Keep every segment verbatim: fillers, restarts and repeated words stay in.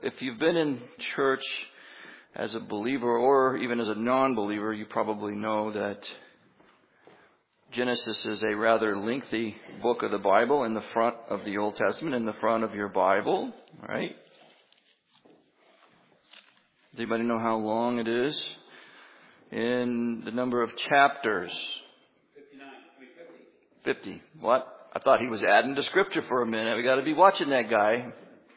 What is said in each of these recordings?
if you've been in church as a believer or even as a non-believer, you probably know that Genesis is a rather lengthy book of the Bible in the front of the Old Testament, in the front of your Bible, right? Does anybody know how long it is? In the number of chapters? fifty. What? I thought he was adding to Scripture for a minute. We got to be watching that guy.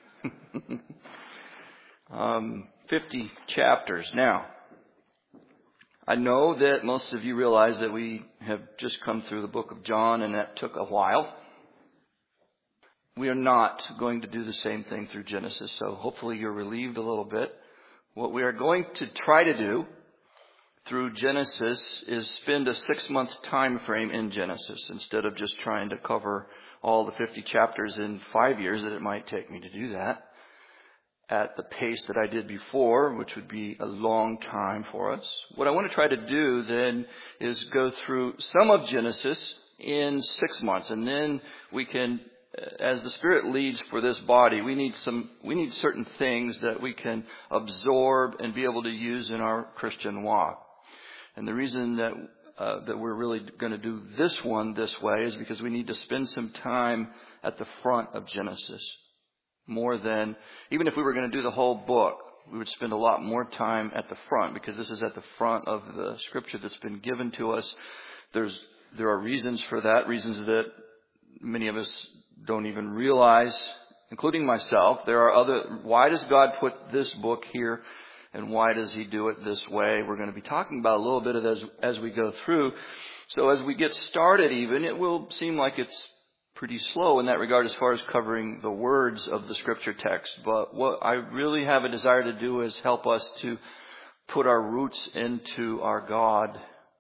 um, fifty chapters. Now, I know that most of you realize that we have just come through the book of John, and that took a while. We are not going to do the same thing through Genesis, so hopefully you're relieved a little bit. What we are going to try to do through Genesis is spend a six-month time frame in Genesis instead of just trying to cover all the fifty chapters in five years that it might take me to do that at the pace that I did before, which would be a long time for us. What I want to try to do then is go through some of Genesis in six months, and then we can, as the Spirit leads for this body, we need some, we need certain things that we can absorb and be able to use in our Christian walk. And the reason that uh, that we're really going to do this one this way is because we need to spend some time at the front of Genesis. More than, even if we were going to do the whole book, we would spend a lot more time at the front, because this is at the front of the Scripture that's been given to us. There's there are reasons for that, reasons that many of us don't even realize, including myself. There are other, why does God put this book here? And why does He do it this way? We're going to be talking about a little bit of this as, as we go through. So as we get started even, it will seem like it's pretty slow in that regard as far as covering the words of the Scripture text. But what I really have a desire to do is help us to put our roots into our God,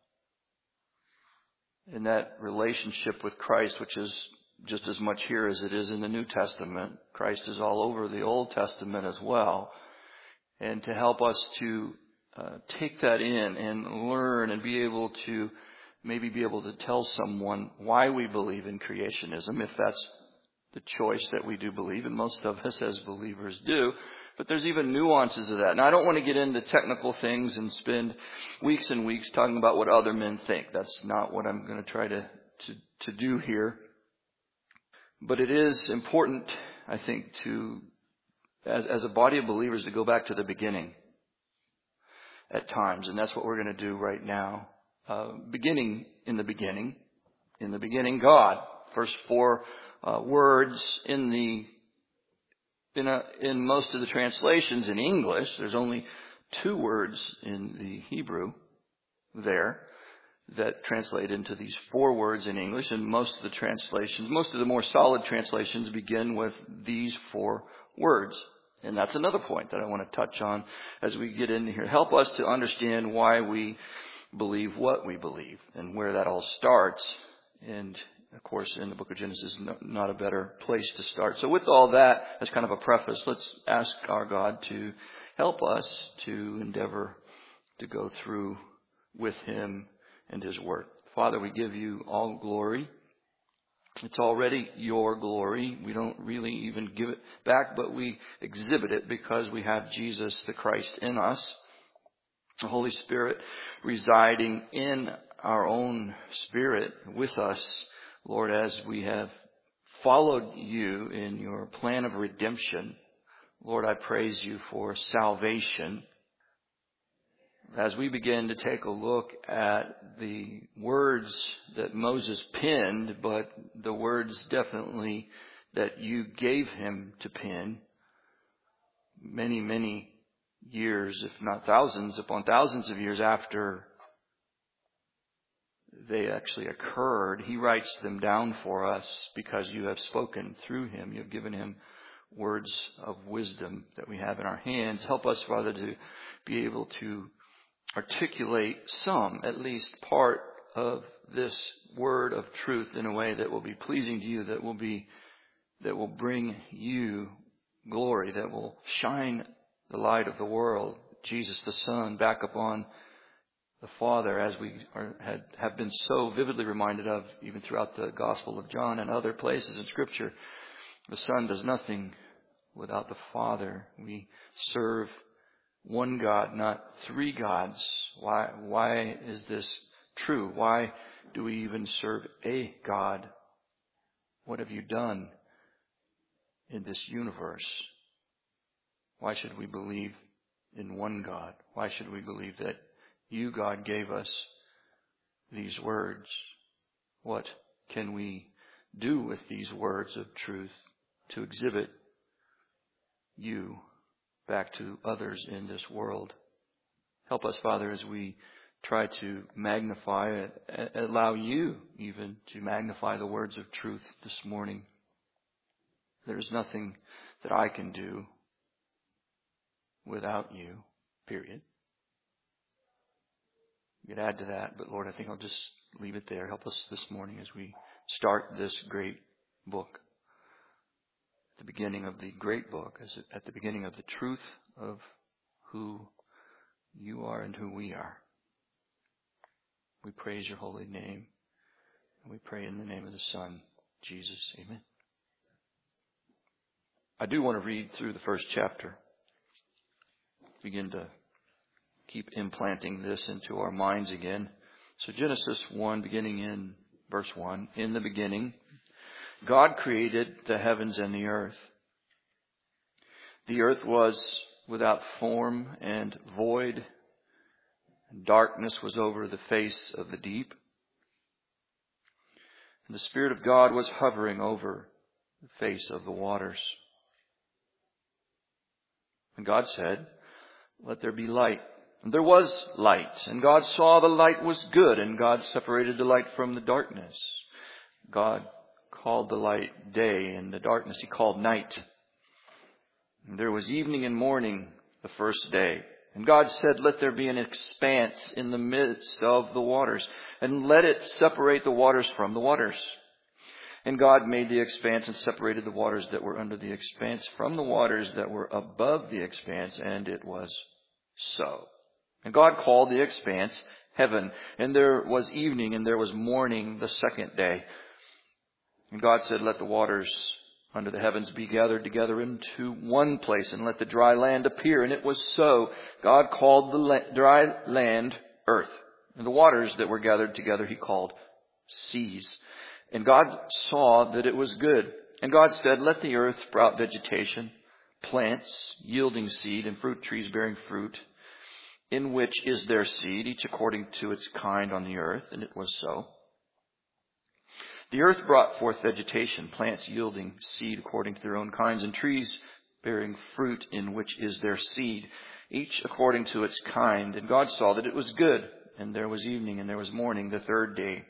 in that relationship with Christ, which is just as much here as it is in the New Testament. Christ is all over the Old Testament as well. And to help us to uh, take that in and learn and be able to maybe be able to tell someone why we believe in creationism, if that's the choice that we do believe, and most of us as believers do. But there's even nuances of that. Now, I don't want to get into technical things and spend weeks and weeks talking about what other men think. That's not what I'm going to try to, to, to do here. But it is important, I think, to As, as a body of believers, to go back to the beginning at times. And that's what we're going to do right now. Uh, beginning in the beginning. In the beginning, God. First four uh, words in the in, a, in most of the translations in English. There's only two words in the Hebrew there that translate into these four words in English. And most of the translations, most of the more solid translations begin with these four words. And that's another point that I want to touch on as we get into here. Help us to understand why we believe what we believe and where that all starts. And, of course, in the book of Genesis, no, not a better place to start. So with all that as kind of a preface, let's ask our God to help us to endeavor to go through with Him and His Word. Father, we give You all glory. It's already Your glory. We don't really even give it back, but we exhibit it because we have Jesus the Christ in us. The Holy Spirit residing in our own spirit with us, Lord, as we have followed You in Your plan of redemption. Lord, I praise You for salvation. As we begin to take a look at the words that Moses penned, but the words definitely that You gave him to pen many, many years, if not thousands upon thousands of years after they actually occurred, He writes them down for us because You have spoken through him. You have given him words of wisdom that we have in our hands. Help us, Father, to be able to articulate some, at least part of this word of truth in a way that will be pleasing to You, that will be, that will bring You glory, that will shine the light of the world, Jesus the Son, back upon the Father, as we are, had, have been so vividly reminded of even throughout the Gospel of John and other places in Scripture. The Son does nothing without the Father. We serve one God, not three gods. Why, why is this true? Why do we even serve a God? What have you done in this universe? Why should we believe in one God? Why should we believe that you, God, gave us these words? What can we do with these words of truth to exhibit you back to others in this world? Help us, Father, as we try to magnify it, allow you even to magnify the words of truth this morning. There's nothing that I can do without you, period. You could add to that, but Lord, I think I'll just leave it there. Help us this morning as we start this great book. At the beginning of the great book, as at the beginning of the truth of who you are and who we are. We praise your holy name, and we pray in the name of the Son, Jesus. Amen. I do want to read through the first chapter. Begin to keep implanting this into our minds again. So Genesis one, beginning in verse one. In the beginning, God created the heavens and the earth. The earth was without form and void. Darkness was over the face of the deep. And the Spirit of God was hovering over the face of the waters. And God said, "Let there be light." And there was light. And God saw the light was good. And God separated the light from the darkness. God called the light day, and the darkness He called night. And there was evening and morning the first day. And God said, "Let there be an expanse in the midst of the waters, and let it separate the waters from the waters." And God made the expanse and separated the waters that were under the expanse from the waters that were above the expanse, and it was so. And God called the expanse heaven. And there was evening and there was morning the second day. And God said, "Let the waters under the heavens be gathered together into one place, and let the dry land appear." And it was so. God called the la- dry land earth, and the waters that were gathered together He called seas. And God saw that it was good. And God said, "Let the earth sprout vegetation, plants yielding seed, and fruit trees bearing fruit, in which is their seed, each according to its kind on the earth." And it was so. The earth brought forth vegetation, plants yielding seed according to their own kinds, and trees bearing fruit in which is their seed, each according to its kind. And God saw that it was good. And there was evening and there was morning the third day.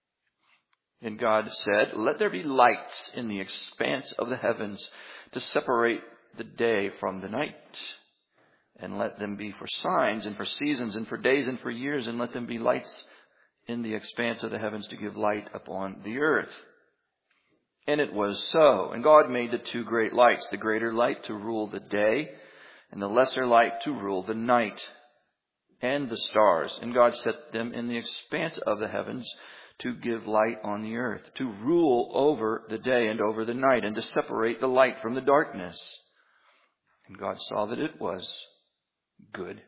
And God said, "Let there be lights in the expanse of the heavens to separate the day from the night. And let them be for signs and for seasons and for days and for years. And let them be lights in the expanse of the heavens to give light upon the earth." And it was so. And God made the two great lights, the greater light to rule the day, and the lesser light to rule the night, and the stars. And God set them in the expanse of the heavens to give light on the earth, to rule over the day and over the night, and to separate the light from the darkness. And God saw that it was good.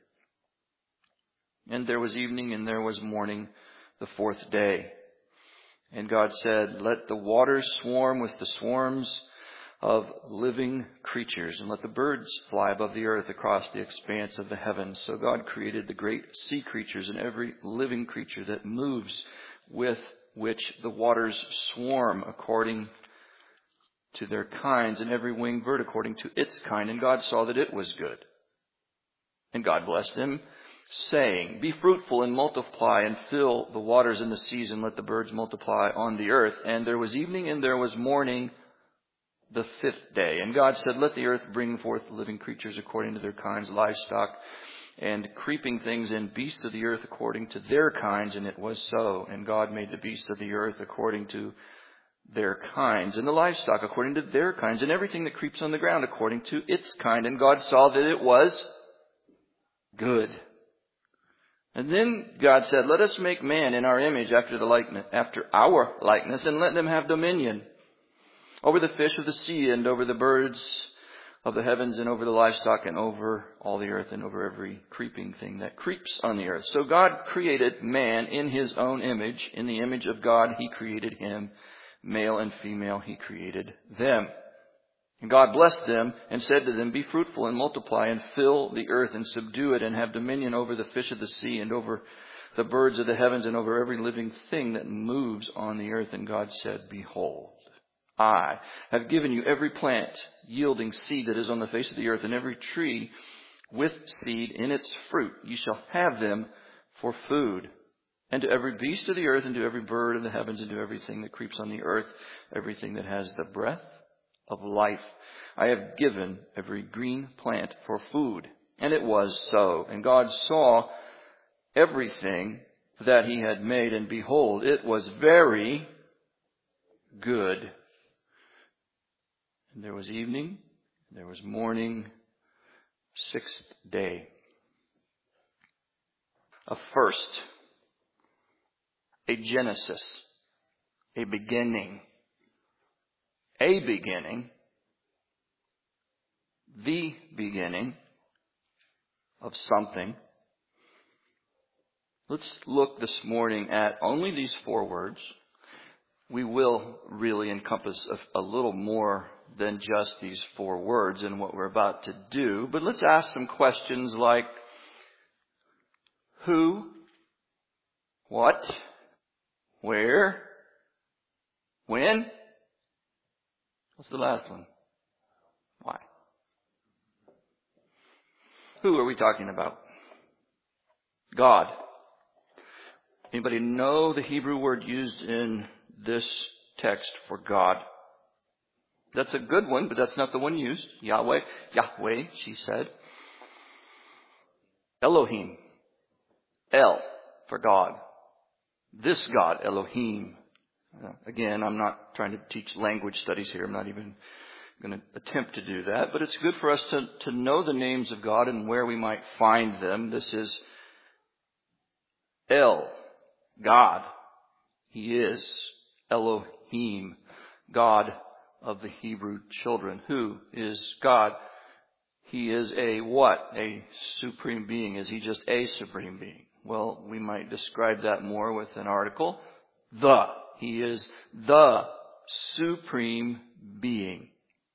And there was evening and there was morning the fourth day. And God said, "Let the waters swarm with the swarms of living creatures, and let the birds fly above the earth across the expanse of the heavens." So God created the great sea creatures and every living creature that moves, with which the waters swarm according to their kinds, and every winged bird according to its kind. And God saw that it was good. And God blessed them, saying, "Be fruitful and multiply, and fill the waters in the seas, and let the birds multiply on the earth." And there was evening and there was morning the fifth day. And God said, "Let the earth bring forth living creatures according to their kinds, livestock and creeping things, and beasts of the earth according to their kinds." And it was so. And God made the beasts of the earth according to their kinds, and the livestock according to their kinds, and everything that creeps on the ground according to its kind. And God saw that it was good. And then God said, "Let us make man in our image, after the likeness, after our likeness, and let them have dominion over the fish of the sea, and over the birds of the heavens and over the livestock and over all the earth and over every creeping thing that creeps on the earth. So God created man in his own image. In the image of God, he created him. Male and female, he created them. And God blessed them and said to them, be fruitful and multiply and fill the earth and subdue it and have dominion over the fish of the sea and over the birds of the heavens and over every living thing that moves on the earth. And God said, behold, I have given you every plant yielding seed that is on the face of the earth, and every tree with seed in its fruit. You shall have them for food. And to every beast of the earth, and to every bird of the heavens, and to everything that creeps on the earth, everything that has the breath of life, I have given every green plant for food. And it was so. And God saw everything that he had made, and behold, it was very good. And there was evening, there was morning, sixth day. A first, a genesis, a beginning, a beginning, the beginning of something. Let's look this morning at only these four words. We will really encompass a, a little more than just these four words in what we're about to do. But let's ask some questions like, who, what, where, when? What's the last one? Why? Who are we talking about? God. Anybody know the Hebrew word used in this text for God? That's a good one, but that's not the one used. Yahweh. Yahweh, she said. Elohim. El, for God. This God, Elohim. Uh, again, I'm not trying to teach language studies here. I'm not even going to attempt to do that. But it's good for us to, to know the names of God and where we might find them. This is El, God. He is Elohim, God of the Hebrew children. Who is God? He is a what? A supreme being. Is he just a supreme being? Well, we might describe that more with an article. The. He is the supreme being.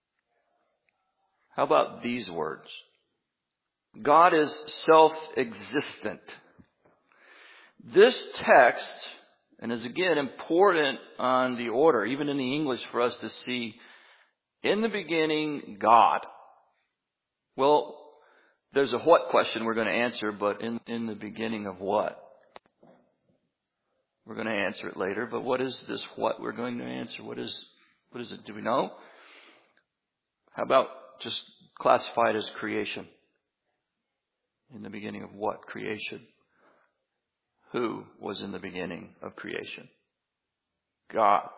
How about these words? God is self-existent. This text, and is again important on the order, even in the English, for us to see, in the beginning, God. Well, there's a what question we're going to answer, but in, in the beginning of what? We're going to answer it later, but what is this what we're going to answer? What is, what is it? Do we know? How about just classify it as creation? In the beginning of what? Creation. Who was in the beginning of creation? God.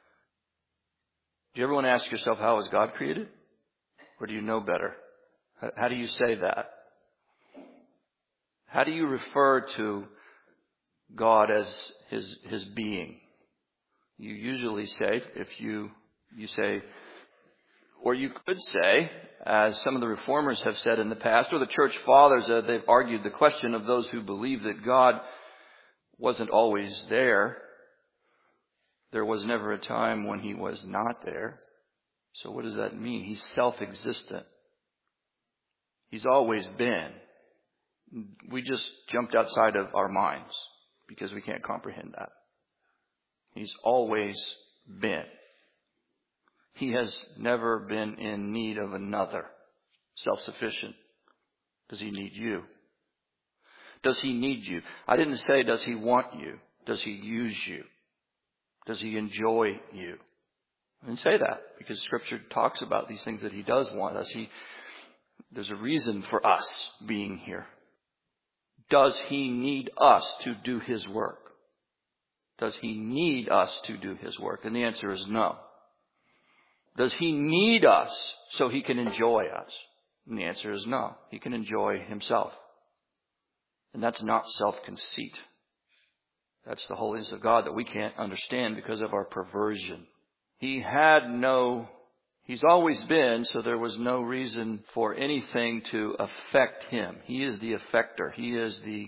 Do you ever want to ask yourself, how was God created? Or do you know better? How do you say that? How do you refer to God as his his being? You usually say, if you you say, or you could say, as some of the reformers have said in the past, or the church fathers, uh, they've argued the question of those who believe that God wasn't always there. There was never a time when he was not there. So what does that mean? He's self-existent. He's always been. We just jumped outside of our minds because we can't comprehend that. He's always been. He has never been in need of another. Self-sufficient. Does he need you? Does he need you? I didn't say, does he want you? Does he use you? Does he enjoy you? I didn't say that because Scripture talks about these things that he does want us. He, there's a reason for us being here. Does he need us to do his work? Does he need us to do his work? And the answer is no. Does he need us so he can enjoy us? And the answer is no. He can enjoy himself. And that's not self-conceit. That's the holiness of God that we can't understand because of our perversion. He had no He's always been, so there was no reason for anything to affect him. He is the effector. He is the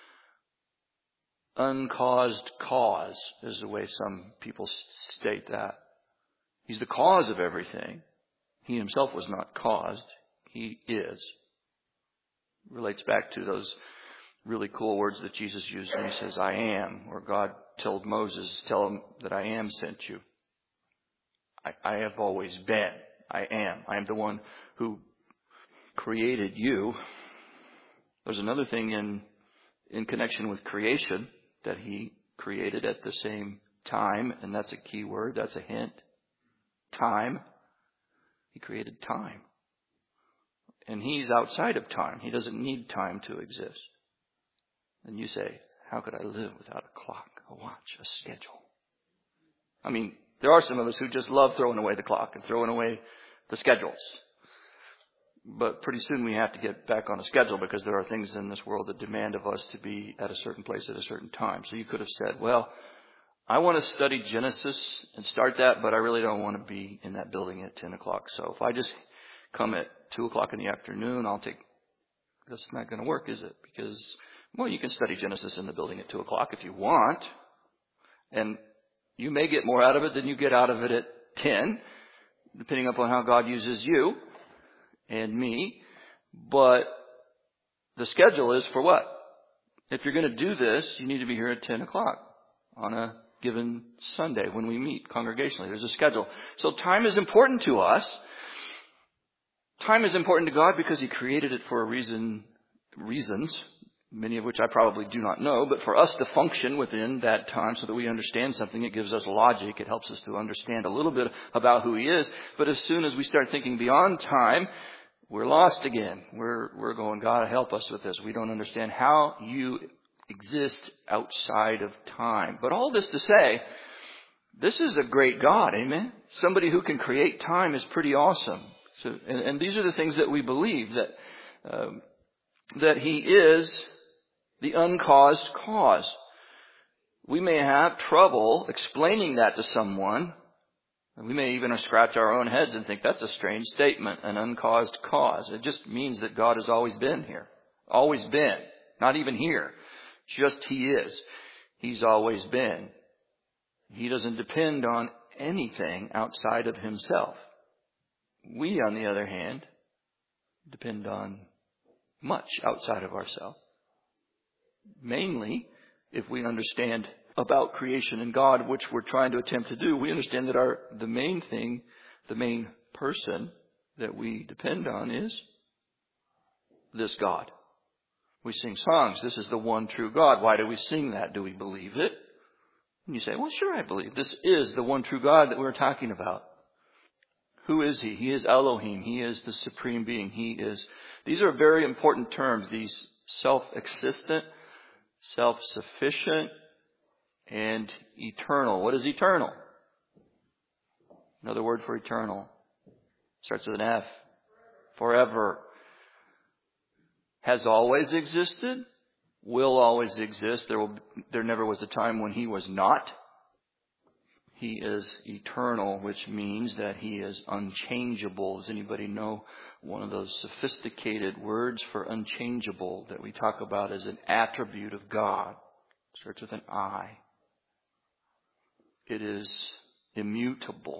uncaused cause, is the way some people state that. He's the cause of everything. He himself was not caused. He is. Relates back to those really cool words that Jesus used when he says, I am, or God told Moses, tell him that I am sent you. I, I have always been. I am. I am the one who created you. There's another thing in, in connection with creation that he created at the same time, and that's a key word. That's a hint. Time. He created time. And he's outside of time. He doesn't need time to exist. And you say, how could I live without a clock, a watch, a schedule? I mean, there are some of us who just love throwing away the clock and throwing away the schedules. But pretty soon we have to get back on a schedule because there are things in this world that demand of us to be at a certain place at a certain time. So you could have said, well, I want to study Genesis and start that, but I really don't want to be in that building at ten o'clock. So if I just come at two o'clock in the afternoon, I'll take, that's not going to work, is it? Because, well, you can study Genesis in the building at two o'clock if you want. And you may get more out of it than you get out of it at ten, depending upon how God uses you and me. But the schedule is for what? If you're going to do this, you need to be here at ten o'clock on a given Sunday when we meet congregationally. There's a schedule. So time is important to us. Time is important to God because He created it for a reason, reasons, many of which I probably do not know, but for us to function within that time so that we understand something, it gives us logic. It helps us to understand a little bit about who He is. But as soon as we start thinking beyond time, we're lost again. We're, we're going, God, help us with this. We don't understand how you exist outside of time. But all this to say, this is a great God, amen? Somebody who can create time is pretty awesome. So, and, and these are the things that we believe, that um, that He is the uncaused cause. We may have trouble explaining that to someone. We may even scratch our own heads and think that's a strange statement, an uncaused cause. It just means that God has always been here. Always been. Not even here. Just He is. He's always been. He doesn't depend on anything outside of Himself. We, on the other hand, depend on much outside of ourselves. Mainly, if we understand about creation and God, which we're trying to attempt to do, we understand that our the main thing, the main person that we depend on is this God. We sing songs, this is the one true God. Why do we sing that? Do we believe it? And you say, well, sure, I believe. This is the one true God that we're talking about. Who is He? He is Elohim. He is the supreme being. He is. These are very important terms. These self-existent, self-sufficient, and eternal. What is eternal? Another word for eternal. Starts with an F. Forever. Has always existed. Will always exist. There will. There never was a time when He was not. He is eternal, which means that He is unchangeable. Does anybody know one of those sophisticated words for unchangeable that we talk about as an attribute of God? It starts with an I. It is immutable.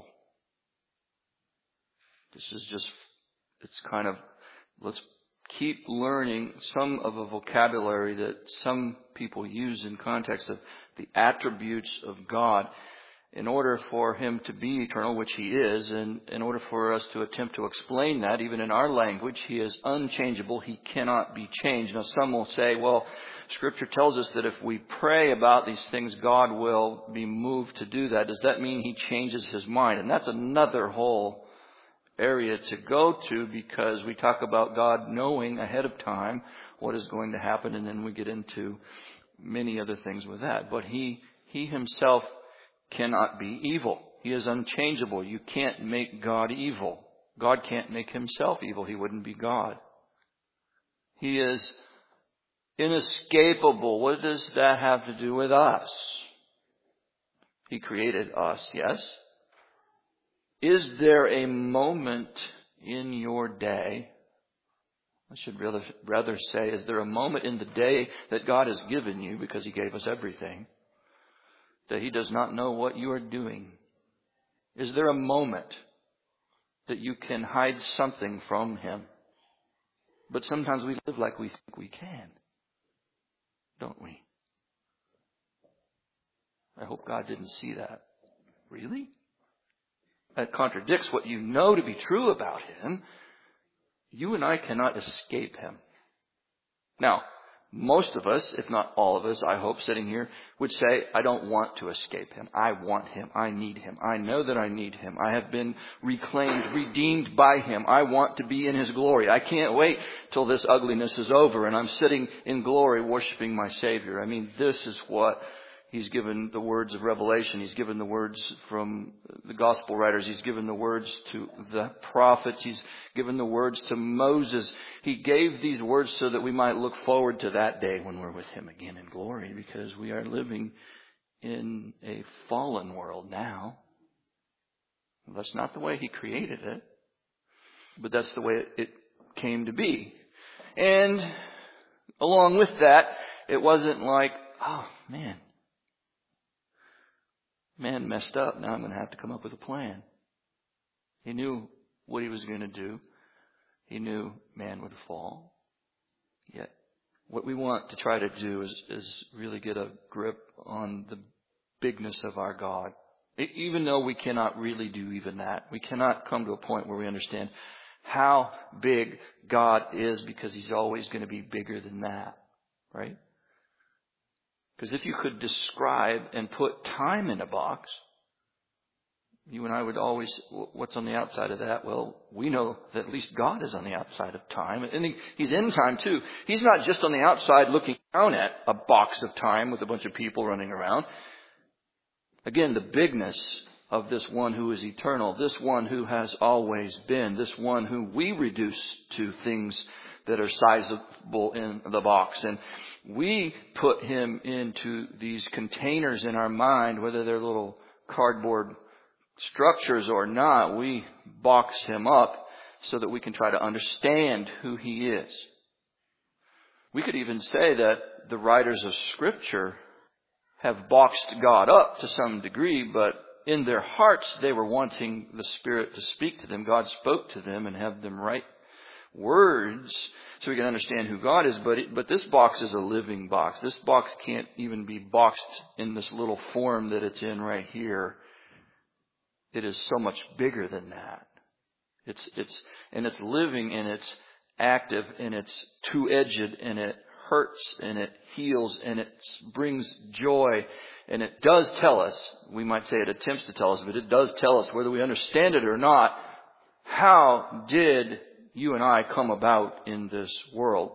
This is just, it's kind of, let's keep learning some of a vocabulary that some people use in context of the attributes of God. In order for Him to be eternal, which He is, and in order for us to attempt to explain that, even in our language, He is unchangeable. He cannot be changed. Now, some will say, well, Scripture tells us that if we pray about these things, God will be moved to do that. Does that mean He changes His mind? And that's another whole area to go to, because we talk about God knowing ahead of time what is going to happen, and then we get into many other things with that. But He, He Himself cannot be evil. He is unchangeable. You can't make God evil. God can't make Himself evil. He wouldn't be God. He is inescapable. What does that have to do with us? He created us, yes. Is there a moment in your day, I should rather, rather say, is there a moment in the day that God has given you, because He gave us everything, that He does not know what you are doing? Is there a moment that you can hide something from Him? But sometimes we live like we think we can, don't we? I hope God didn't see that. Really? That contradicts what you know to be true about Him. You and I cannot escape Him. Now, most of us, if not all of us, I hope, sitting here, would say, I don't want to escape Him. I want Him. I need Him. I know that I need Him. I have been reclaimed, redeemed by Him. I want to be in His glory. I can't wait till this ugliness is over and I'm sitting in glory worshiping my Savior. I mean, this is what He's given the words of Revelation. He's given the words from the gospel writers. He's given the words to the prophets. He's given the words to Moses. He gave these words so that we might look forward to that day when we're with Him again in glory, because we are living in a fallen world now. That's not the way He created it, but that's the way it came to be. And along with that, it wasn't like, oh man, Man messed up. Now I'm going to have to come up with a plan. He knew what He was going to do. He knew man would fall. Yet what we want to try to do is, is really get a grip on the bigness of our God. Even though we cannot really do even that. We cannot come to a point where we understand how big God is, because He's always going to be bigger than that. Right? Because if you could describe and put time in a box, you and I would always, what's on the outside of that? Well, we know that at least God is on the outside of time. And he, He's in time too. He's not just on the outside looking down at a box of time with a bunch of people running around. Again, the bigness of this one who is eternal, this one who has always been, this one who we reduce to things that are sizable in the box. And we put Him into these containers in our mind, whether they're little cardboard structures or not. We box Him up so that we can try to understand who He is. We could even say that the writers of Scripture have boxed God up to some degree, but in their hearts they were wanting the Spirit to speak to them. God spoke to them and have them write words so we can understand who God is. But it, but this box is a living box. This box can't even be boxed in this little form that it's in right here. It is so much bigger than that. It's it's and it's living, and it's active, and it's two-edged, and it hurts, and it heals, and it brings joy, and it does tell us, we might say it attempts to tell us, but it does tell us, whether we understand it or not, how did you and I come about in this world?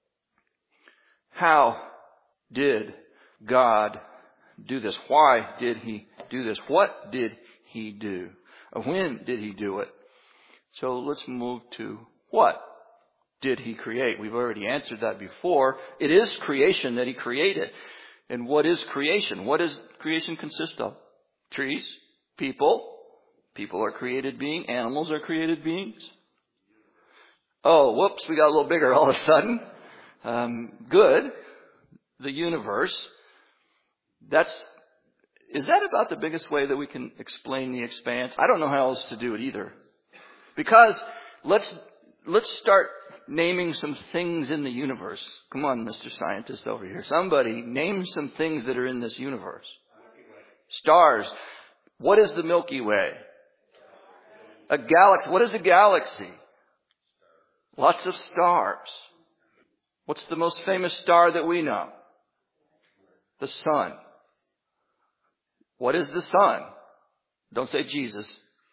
How did God do this? Why did He do this? What did He do? When did He do it? So let's move to what did He create? We've already answered that before. It is creation that He created. And what is creation? What does creation consist of? Trees, people. People are created beings. Animals are created beings. Oh, whoops, we got a little bigger all of a sudden. Um, good. The universe. That's, is that about the biggest way that we can explain the expanse? I don't know how else to do it either. Because let's, let's start naming some things in the universe. Come on, Mister Scientist over here. Somebody name some things that are in this universe. Stars. What is the Milky Way? A galaxy. What is a galaxy? Lots of stars. What's the most famous star that we know? The sun. What is the sun? Don't say Jesus.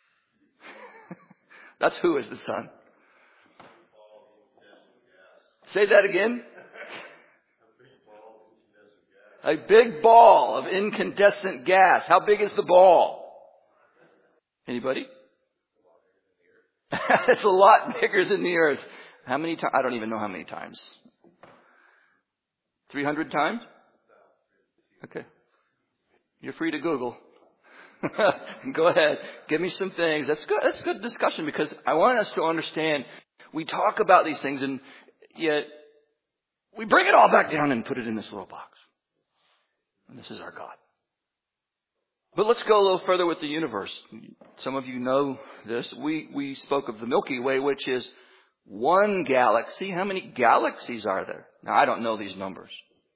That's who is the sun. Say that again. A big ball of incandescent gas. How big is the ball? Anybody? It's a lot bigger than the earth. How many times? I don't even know how many times. three hundred times? Okay. You're free to Google. Go ahead. Give me some things. That's good. That's good discussion because I want us to understand we talk about these things and yet we bring it all back down and put it in this little box. And this is our God. But let's go a little further with the universe. Some of you know this. We, we spoke of the Milky Way, which is one galaxy. How many galaxies are there? Now, I don't know these numbers.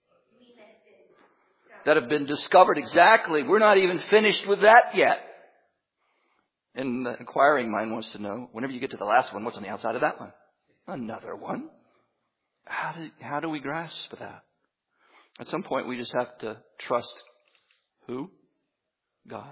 That have been discovered. Exactly. We're not even finished with that yet. And the inquiring mind wants to know, whenever you get to the last one, what's on the outside of that one? Another one. How do, how do we grasp that? At some point, we just have to trust who? God.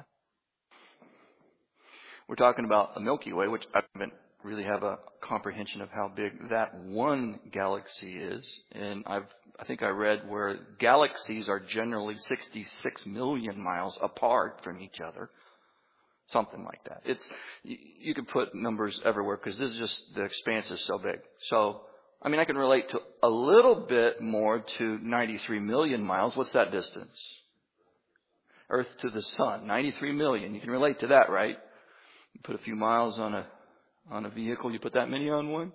We're talking about the Milky Way, which I haven't really have a comprehension of how big that one galaxy is. And I've, I think I read where galaxies are generally sixty-six million miles apart from each other. Something like that. It's, you, you can put numbers everywhere because this is just, the expanse is so big. So, I mean, I can relate to a little bit more to ninety-three million miles. What's that distance? Earth to the sun, ninety-three million. You can relate to that, right? You put a few miles on a on a vehicle, you put that many on one?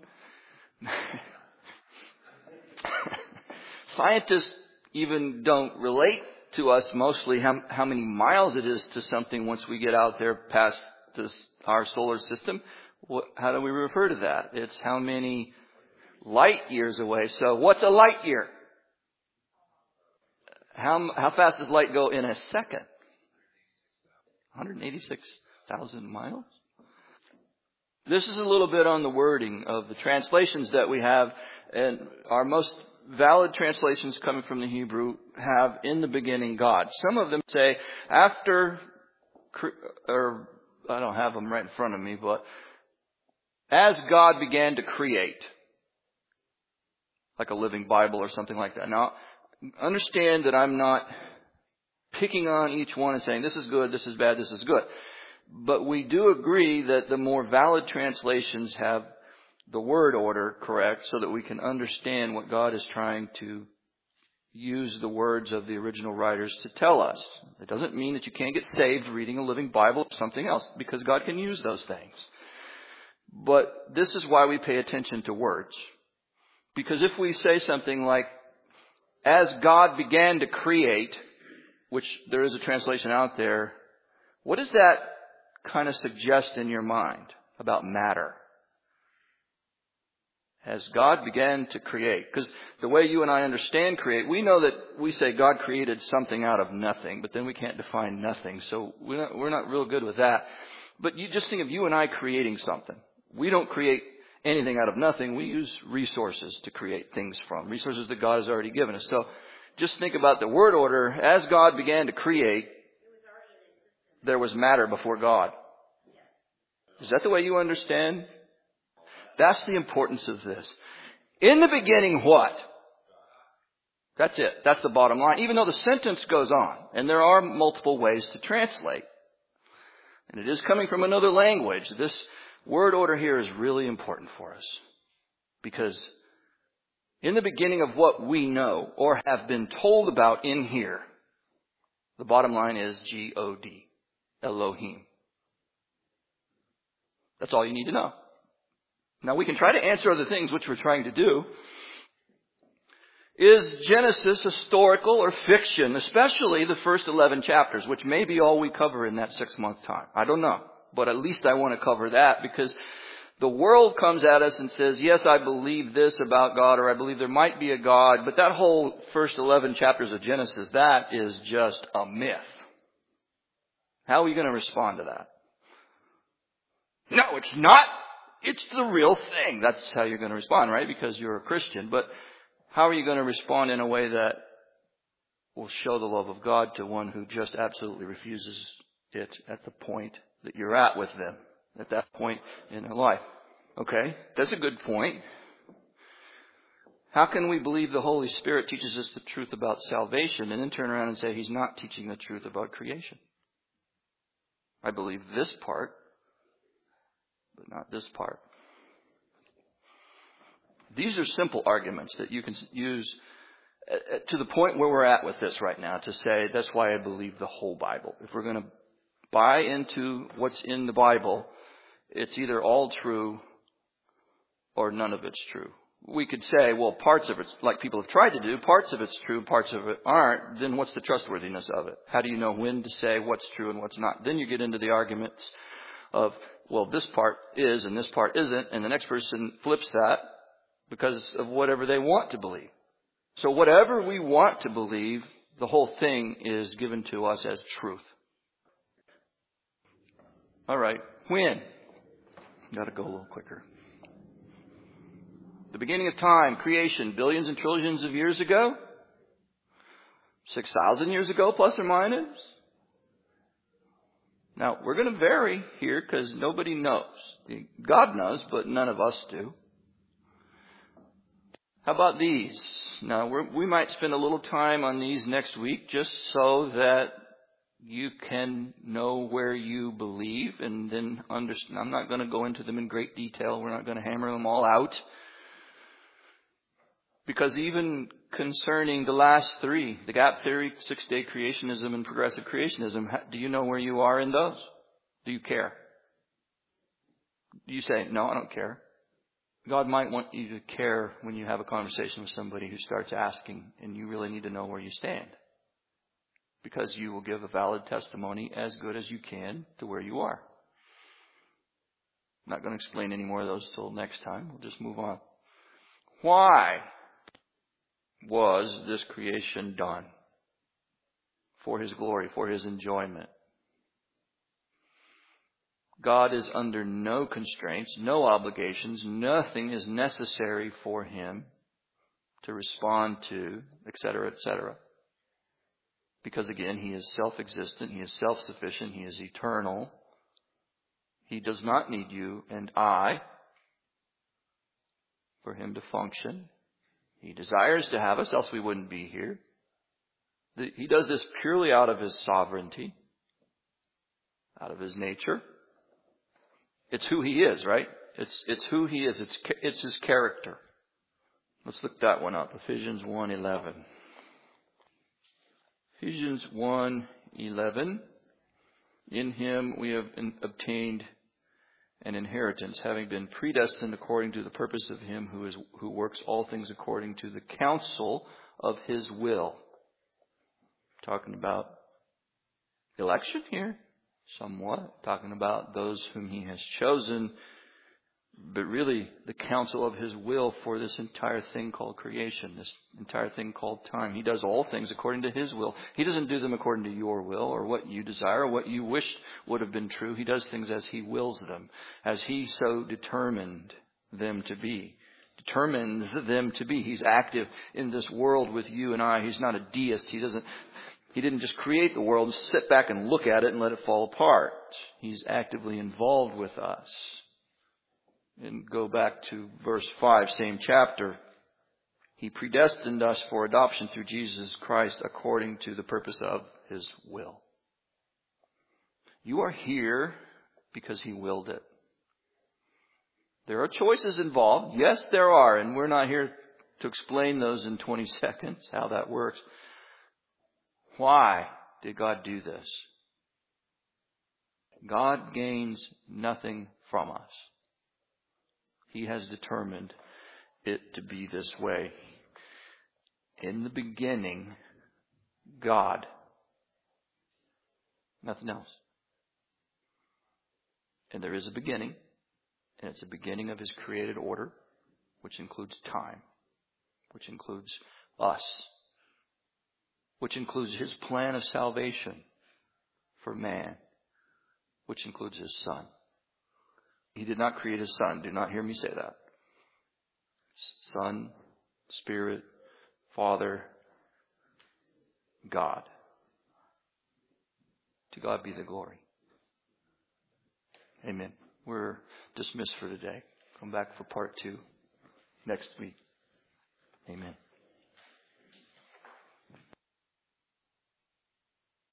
Scientists even don't relate to us mostly how, how many miles it is to something once we get out there past this, our solar system. What, how do we refer to that? It's how many light years away. So what's a light year? How, how fast does light go in a second? one hundred eighty-six thousand miles? This is a little bit on the wording of the translations that we have, and our most valid translations coming from the Hebrew have in the beginning God. Some of them say after, or I don't have them right in front of me, but as God began to create, like a Living Bible or something like that. Now, understand that I'm not picking on each one and saying this is good, this is bad, this is good. But we do agree that the more valid translations have the word order correct so that we can understand what God is trying to use the words of the original writers to tell us. It doesn't mean that you can't get saved reading a Living Bible or something else, because God can use those things. But this is why we pay attention to words. Because if we say something like, as God began to create, which there is a translation out there, what does that kind of suggest in your mind about matter? As God began to create. Because the way you and I understand create, we know that we say God created something out of nothing, but then we can't define nothing. So we're not, we're not real good with that. But you just think of you and I creating something. We don't create anything out of nothing. We use resources to create things from. Resources that God has already given us. So just think about the word order. As God began to create, there was matter before God. Is that the way you understand? That's the importance of this. In the beginning, what? That's it. That's the bottom line. Even though the sentence goes on, and there are multiple ways to translate. And it is coming from another language. This word order here is really important for us. Because in the beginning of what we know or have been told about in here, the bottom line is G O D. Elohim. That's all you need to know. Now we can try to answer other things, which we're trying to do. Is Genesis historical or fiction? Especially the first eleven chapters, which may be all we cover in that six month time. I don't know. But at least I want to cover that, because the world comes at us and says, yes, I believe this about God, or I believe there might be a God. But that whole first eleven chapters of Genesis, that is just a myth. How are you going to respond to that? No, it's not. It's the real thing. That's how you're going to respond, right? Because you're a Christian. But how are you going to respond in a way that will show the love of God to one who just absolutely refuses it at the point that you're at with them, at that point in their life? Okay, that's a good point. How can we believe the Holy Spirit teaches us the truth about salvation and then turn around and say He's not teaching the truth about creation? I believe this part, but not this part. These are simple arguments that you can use to the point where we're at with this right now to say that's why I believe the whole Bible. If we're going to buy into what's in the Bible, it's either all true or none of it's true. We could say, well, parts of it's, like people have tried to do, parts of it's true, parts of it aren't. Then what's the trustworthiness of it? How do you know when to say what's true and what's not? Then you get into the arguments of, well, this part is and this part isn't, and the next person flips that because of whatever they want to believe. So whatever we want to believe, the whole thing is given to us as truth. All right. When? Got to go a little quicker. The beginning of time, creation, billions and trillions of years ago? six thousand years ago, plus or minus? Now, we're going to vary here because nobody knows. God knows, but none of us do. How about these? Now, we're, we might spend a little time on these next week just so that you can know where you believe and then understand. I'm not going to go into them in great detail. We're not going to hammer them all out. Because even concerning the last three, the gap theory, six-day creationism, and progressive creationism, do you know where you are in those? Do you care? Do you say, no, I don't care? God might want you to care when you have a conversation with somebody who starts asking, and you really need to know where you stand. Because you will give a valid testimony as good as you can to where you are. I'm not going to explain any more of those till next time. We'll just move on. Why was this creation done? For His glory, for His enjoyment. God is under no constraints, no obligations. Nothing is necessary for Him to respond to, et cetera, et cetera. Because again, He is self-existent, He is self-sufficient, He is eternal. He does not need you and I for Him to function. He desires to have us, else we wouldn't be here. He does this purely out of His sovereignty, out of His nature. It's who He is, right? It's it's who He is. It's it's His character. Let's look that one up. Ephesians one eleven. Ephesians one eleven. In Him we have obtained an inheritance, having been predestined according to the purpose of Him who is who works all things according to the counsel of His will. Talking about election here, somewhat. Talking about those whom He has chosen, but really the counsel of His will for this entire thing called creation, this entire thing called time. He does all things according to His will. He doesn't do them according to your will or what you desire or what you wished would have been true. He does things as He wills them, as He so determined them to be. Determines them to be. He's active in this world with you and I. He's not a deist. He doesn't, He didn't just create the world and sit back and look at it and let it fall apart. He's actively involved with us. And go back to verse five, same chapter. He predestined us for adoption through Jesus Christ according to the purpose of His will. You are here because He willed it. There are choices involved. Yes, there are. And we're not here to explain those in twenty seconds, how that works. Why did God do this? God gains nothing from us. He has determined it to be this way. In the beginning, God. Nothing else. And there is a beginning. And it's a beginning of His created order, which includes time, which includes us, which includes His plan of salvation for man, which includes His Son. He did not create His Son. Do not hear me say that. Son, Spirit, Father, God. To God be the glory. Amen. We're dismissed for today. Come back for part two next week. Amen.